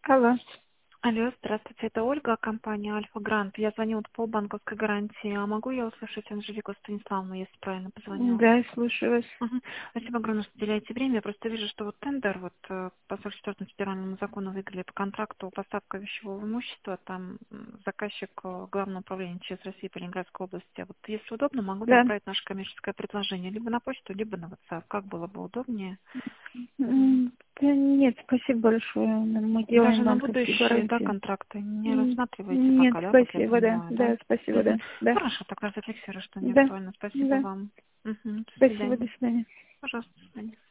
Алло. Алло, здравствуйте, это Ольга, компания Альфа Грант. Я звоню вот по банковской гарантии. А могу я услышать Анжелику Станиславовну, если правильно позвонила? Да, слушаю вас. Мгм. Спасибо огромное, что уделяете время. Я просто вижу, что вот тендер вот по 44 федеральному закону выиграли по контракту поставка вещевого имущества. Там заказчик Главного управления ЧС России по Ленинградской области. Вот если удобно, могу Да. направить наше коммерческое предложение либо на почту, либо на WhatsApp. Как было бы удобнее? Да нет, спасибо большое. Мы Даже делаем на банковские будущие, да, гарантии. контракты не рассматриваете Нет, пока, да, как я спасибо, да. понимаю, да? Да, спасибо, Мгм. да. Да. Хорошо, тогда зафиксирую, что не Да. актуально. Спасибо Да. вам. Мгм. До Спасибо, до свидания. свидания. Пожалуйста, до свидания.